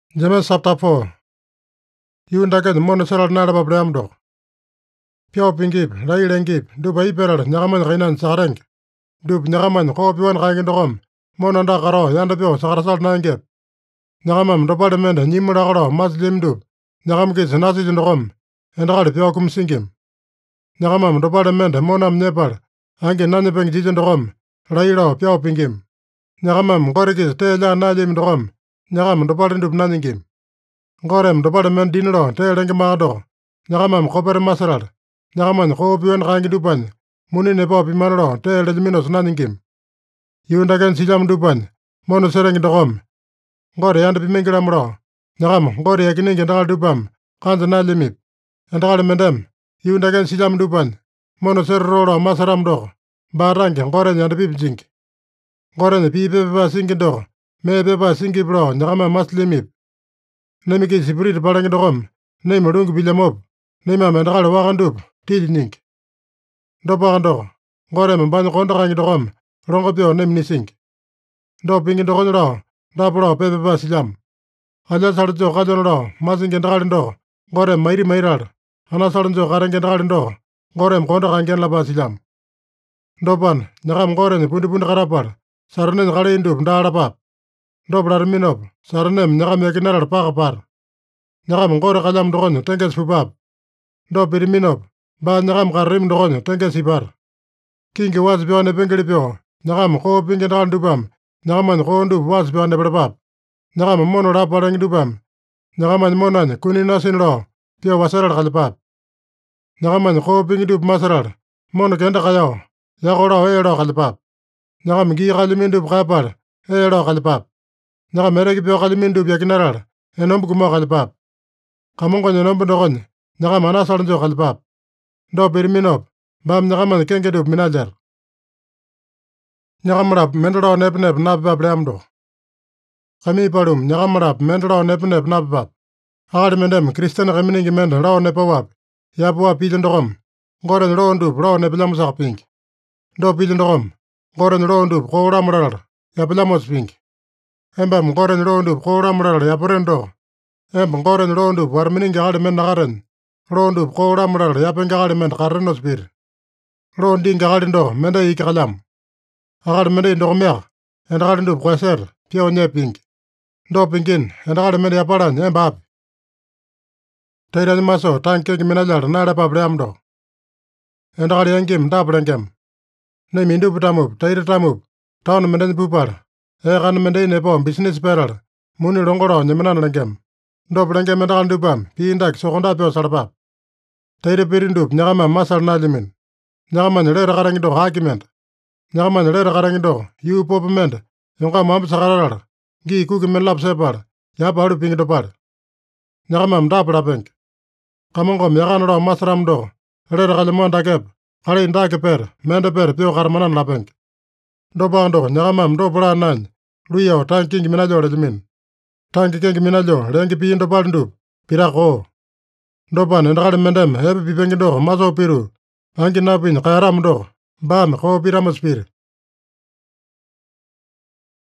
James chapter 4. Yundake mono seral nada babram do. Pio pingip, lailengip, duba iperal, nyagaman rainan sareng. Dub nyagaman ko piwan kaingin dogom. Mono nda karo, yanda pio sakarasal nangep. Nyagamam dopade mende nyimura karo, maslim dub. Nyagam kis nasi jindogom. Endakali pio kum singim. Nyagamam dopade mende monam nyepal. Angi nanyepeng jijindogom. Lailo pio pingim. Nyagamam korikis te jan najim dogom. Nyagam dopade dub nanyingim. Gorem dopade men dinero te lengi maado. Nyagamam kopere masaral. Nyagaman ko piwan kaingi dupan. Muni nepo pimanero te lejminos nanyingim. Yundaken sijam dupan. Mono serengi dogom. Gore yanda pimengiram ro. Nyagam gore yakiningi ndakal dupam. Kanza nalimip. Endakal mendem. Yundaken sijam dupan. Mono serro masaram do. Barangi gore yanda pipjink. Gore ne pipepa singi do. Me pepa singi bro nyagama maslimip. Nemiki siprit palangi dogom. Nema rungi bilamop. Nema mendakal wakandup. Tili nink. Dopakando. Gore membanyo kondakangi dogom. Rongo pio nem nisink. Do pingi dogonyo ro. Dapuro pepepa silam. Aja sarjo kajon ro. Masingi ndakal do. Gore mairi mairal. Ana sarjo karengi ndakal do. Gore mkondakangi lapa silam. Dopan. Nyakam gore ni pundi karapal. Sarnen kale indup ndalapap. Doblar minop. Sarnem nyakam yakineral pakapar. Nyakam gore kalam dogonyo tenges pupap. Do piriminop. Ba nyakam karim dogonyo tenges ipar. Kingi was pione pengeli pio. Nyakam ko pingi ndakal dupam. Nyakaman ko ndup was pione berpap. Nyakam mono rapalengi dupam. Nyakaman monan kuni nasin lo. Pio wasaral kalipap. Nyakaman ko pingi dup masaral. Mono kenda kayo. Yakoro ero kalipap. Nyakam gi kalimindup kapal. Ero kalipap. Nyakam mereki pio kalimindup yakinaral. Enombu kumo kalipap. Kamongo nyenombu dogon. Nyakam anasalanjo kalipap. Do piriminop. Bam nyakaman kengedup minajar. Nyakamrap mendro nepnep napipap leamdo. Kami palum nyakamrap mendro nepnep napipap. Akali mendem Kristen kaminingi mende rao nepawap. Yapua pilindogom. Goren rao ndup rao nepilamusak pink. Do pilindogom. Goren rao ndup kouramuralar. Yapilamos pink. Embam goren rao ndup kouramuralar yaparendo. Goren rao ndup warminingi akali men nakaren. Rao ndup kouramuralar yapengi akali men karenos pir. Rao ndingi akali ndo mende ikikalam. Akali mende indogomiak. Endakali ndup kweser. Pio nye pink. Do pinkin. Endakali mende yaparan embap. Teiran maso tankeki minajar nalepap leamdo. Endakali engim daplengem. Nemi ndup tamup. Teira tamup. Taun mende pupar. Ekan mende nepo business peral. Muni rongoro nyeminan lengem. Dop lengem endakali ndupam. Piindak sokonda pio sarapap. Teira pirindup nyakama masal nalimin. Nyakaman lera karangido hakiment. Nyakaman lera karangido yu popement. Yonka mampu sakararar. Gi kukimen lap separ. Yapa haru pingi dopar. Nyakamam daplapeng. Kamongom yakanaro masram do. Lera kalimon dakep. Kali indake per. Mende per pio karmanan lapeng. Dopando nyakamam dopura nany. Luyo tanking minajo rejimin. Tanki kengi minajo rengi piin dopar ndup. Pirako. Dopan endakali mendem hepe pipengi do maso piru. Angi napin kayaram do. Bam ko piramos pir.